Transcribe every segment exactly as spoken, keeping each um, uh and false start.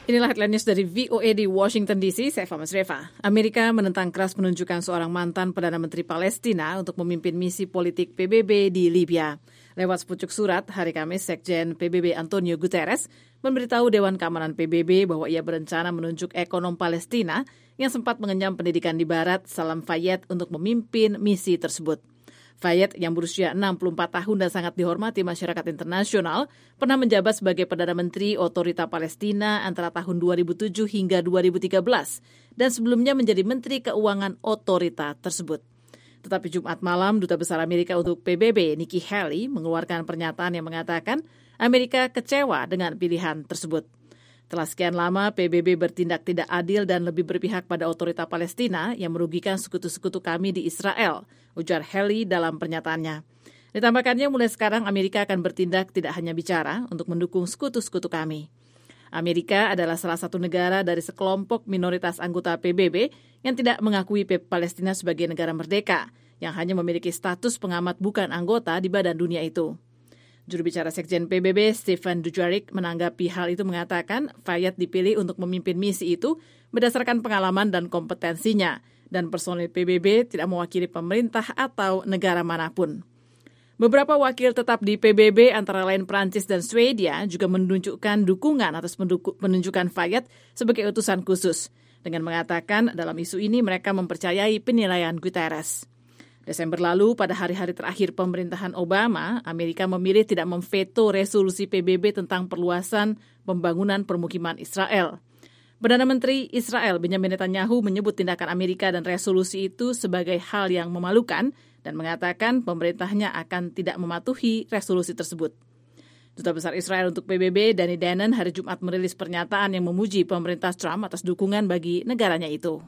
Inilah headline news dari V O A di Washington D C, saya Fama Sreva. Amerika menentang keras penunjukan seorang mantan Perdana Menteri Palestina untuk memimpin misi politik P B B di Libya. Lewat sepucuk surat, hari Kamis, Sekjen P B B Antonio Guterres memberitahu Dewan Keamanan P B B bahwa ia berencana menunjuk ekonom Palestina yang sempat mengenyam pendidikan di Barat, Salam Fayyad, untuk memimpin misi tersebut. Fayyad yang berusia enam puluh empat tahun dan sangat dihormati masyarakat internasional pernah menjabat sebagai Perdana Menteri Otorita Palestina antara tahun dua ribu tujuh hingga dua ribu tiga belas dan sebelumnya menjadi Menteri Keuangan Otorita tersebut. Tetapi Jumat malam, Duta Besar Amerika untuk P B B, Nikki Haley, mengeluarkan pernyataan yang mengatakan Amerika kecewa dengan pilihan tersebut. Telah sekian lama, P B B bertindak tidak adil dan lebih berpihak pada otorita Palestina yang merugikan sekutu-sekutu kami di Israel, ujar Haley dalam pernyataannya. Ditambahkannya, mulai sekarang Amerika akan bertindak tidak hanya bicara untuk mendukung sekutu-sekutu kami. Amerika adalah salah satu negara dari sekelompok minoritas anggota P B B yang tidak mengakui Palestina sebagai negara merdeka, yang hanya memiliki status pengamat bukan anggota di Badan Dunia itu. Juru bicara Sekjen P B B, Stephen Dujarric, menanggapi hal itu mengatakan Fayyad dipilih untuk memimpin misi itu berdasarkan pengalaman dan kompetensinya, dan personil P B B tidak mewakili pemerintah atau negara manapun. Beberapa wakil tetap di P B B antara lain Prancis dan Swedia juga menunjukkan dukungan atas penunjukan Fayyad sebagai utusan khusus, dengan mengatakan dalam isu ini mereka mempercayai penilaian Guterres. Desember lalu, pada hari-hari terakhir pemerintahan Obama, Amerika memilih tidak memveto resolusi P B B tentang perluasan pembangunan permukiman Israel. Perdana Menteri Israel Benjamin Netanyahu menyebut tindakan Amerika dan resolusi itu sebagai hal yang memalukan dan mengatakan pemerintahnya akan tidak mematuhi resolusi tersebut. Duta Besar Israel untuk P B B, Danny Danon, hari Jumat merilis pernyataan yang memuji pemerintah Trump atas dukungan bagi negaranya itu.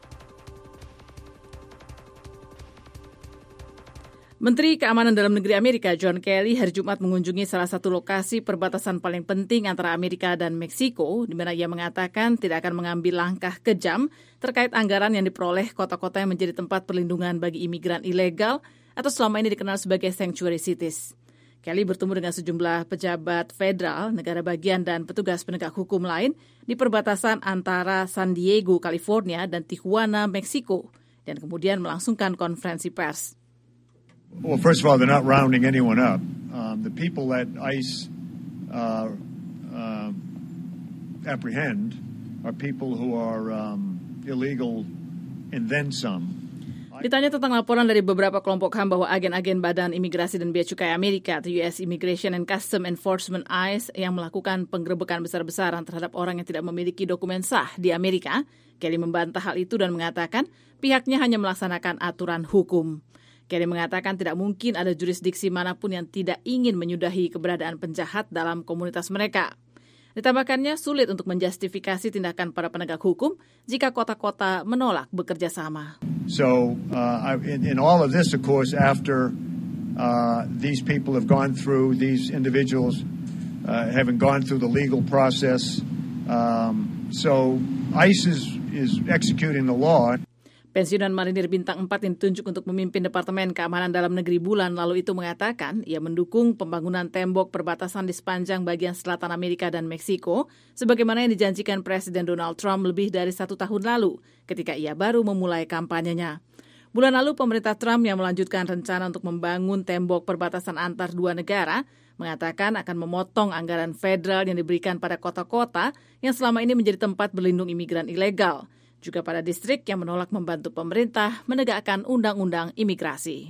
Menteri Keamanan Dalam Negeri Amerika John Kelly hari Jumat mengunjungi salah satu lokasi perbatasan paling penting antara Amerika dan Meksiko, di mana ia mengatakan tidak akan mengambil langkah kejam terkait anggaran yang diperoleh kota-kota yang menjadi tempat perlindungan bagi imigran ilegal atau selama ini dikenal sebagai sanctuary cities. Kelly bertemu dengan sejumlah pejabat federal, negara bagian dan petugas penegak hukum lain di perbatasan antara San Diego, California dan Tijuana, Meksiko, dan kemudian melangsungkan konferensi pers. Well, first of all, they're not rounding anyone up. Um, the people that ICE uh, uh, apprehend are people who are um, illegal and then some. Ditanya tentang laporan dari beberapa kelompok H A M bahwa agen-agen Badan Imigrasi dan Bea Cukai Amerika atau U S Immigration and Customs Enforcement I C E yang melakukan penggerebekan besar-besaran terhadap orang yang tidak memiliki dokumen sah di Amerika, Kelly membantah hal itu dan mengatakan pihaknya hanya melaksanakan aturan hukum. Kelly mengatakan tidak mungkin ada jurisdiksi manapun yang tidak ingin menyudahi keberadaan penjahat dalam komunitas mereka. Ditambahkannya sulit untuk menjustifikasi tindakan para penegak hukum jika kota-kota menolak bekerja sama. So uh, in, in all of this, of course, after uh, these people have gone through, these individuals uh, haven't gone through the legal process, um, so ICE is, is executing the law. Pensiunan Marinir Bintang empat yang ditunjuk untuk memimpin Departemen Keamanan Dalam Negeri bulan lalu itu mengatakan ia mendukung pembangunan tembok perbatasan di sepanjang bagian selatan Amerika dan Meksiko, sebagaimana yang dijanjikan Presiden Donald Trump lebih dari satu tahun lalu ketika ia baru memulai kampanyenya. Bulan lalu pemerintah Trump yang melanjutkan rencana untuk membangun tembok perbatasan antar dua negara mengatakan akan memotong anggaran federal yang diberikan pada kota-kota yang selama ini menjadi tempat berlindung imigran ilegal, juga pada distrik yang menolak membantu pemerintah menegakkan undang-undang imigrasi.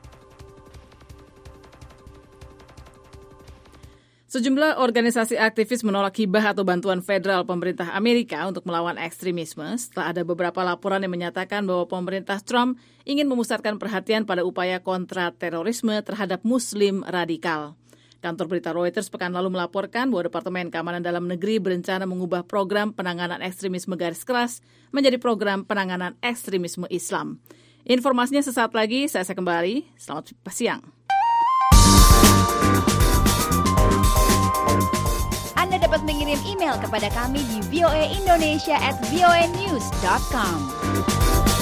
Sejumlah organisasi aktivis menolak hibah atau bantuan federal pemerintah Amerika untuk melawan ekstremisme setelah ada beberapa laporan yang menyatakan bahwa pemerintah Trump ingin memusatkan perhatian pada upaya kontra terorisme terhadap Muslim radikal. Kantor berita Reuters pekan lalu melaporkan bahwa Departemen Keamanan Dalam Negeri berencana mengubah program penanganan ekstremisme garis keras menjadi program penanganan ekstremisme Islam. Informasinya sesaat lagi, saya akan kembali. Selamat siang. Anda dapat mengirim email kepada kami di voaindonesia at voanews dot com.